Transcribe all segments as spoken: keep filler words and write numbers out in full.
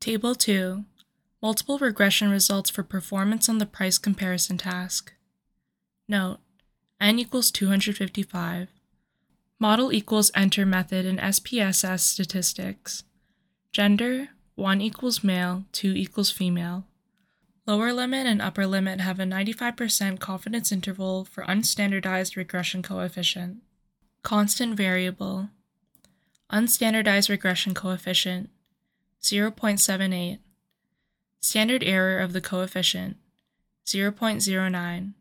Table two. Multiple regression results for performance on the price comparison task. Note: n equals two hundred fifty-five. Model equals enter method in S P S S statistics. Gender: one equals male, two equals female. Lower limit and upper limit have a ninety-five percent confidence interval for unstandardized regression coefficient. Constant variable. Unstandardized regression coefficient, zero point seven eight. Standard error of the coefficient, zero point zero nine.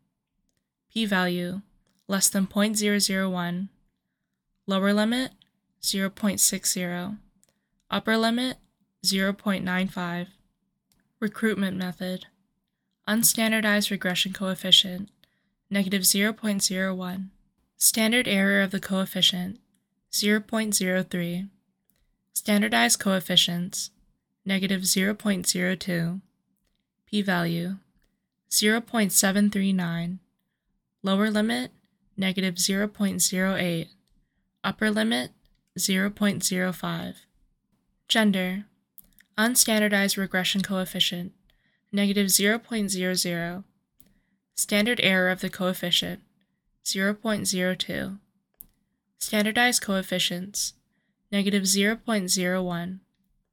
P-value, less than zero point zero zero one. Lower limit, zero point six zero. Upper limit, zero point nine five. Recruitment method. Unstandardized regression coefficient, negative zero point zero one. Standard error of the coefficient, zero point zero three. Standardized coefficients, negative zero point zero two. P-value, zero point seven three nine. Lower limit, negative zero point zero eight. Upper limit, zero point zero five. Gender. Unstandardized regression coefficient, negative zero point zero zero. Standard error of the coefficient, zero point zero two. Standardized coefficients, negative zero point zero one.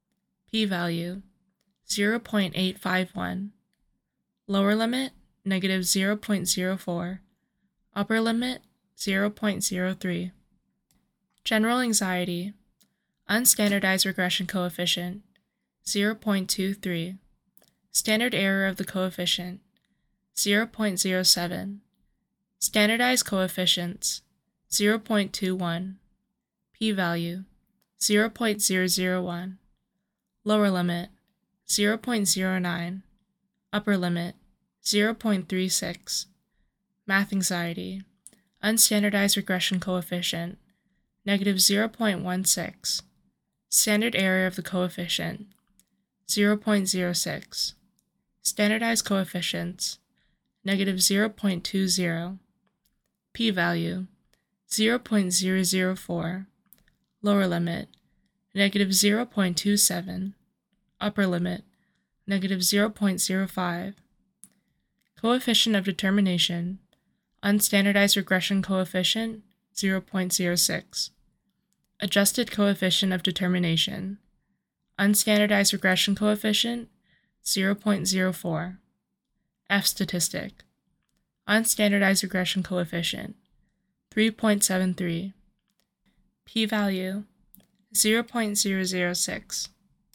P-value, zero point eight five one. Lower limit, negative zero point zero four. Upper limit, zero point zero three. General anxiety. Unstandardized regression coefficient, zero point two three. Standard error of the coefficient, zero point zero seven. Standardized coefficients, zero point two one. P-value, zero point zero zero one. Lower limit, zero point zero nine. Upper limit, zero point three six. Math anxiety. Unstandardized regression coefficient, negative zero point one six. Standard error of the coefficient, zero point zero six. Standardized coefficients, negative zero point two zero. P-value, zero point zero zero four. Lower limit, negative zero point two seven. Upper limit, negative zero point zero five. Coefficient of determination. Unstandardized regression coefficient, zero point zero six. Adjusted coefficient of determination. Unstandardized regression coefficient, zero point zero four. F statistic. Unstandardized regression coefficient, three point seven three. P-value, zero point zero zero six.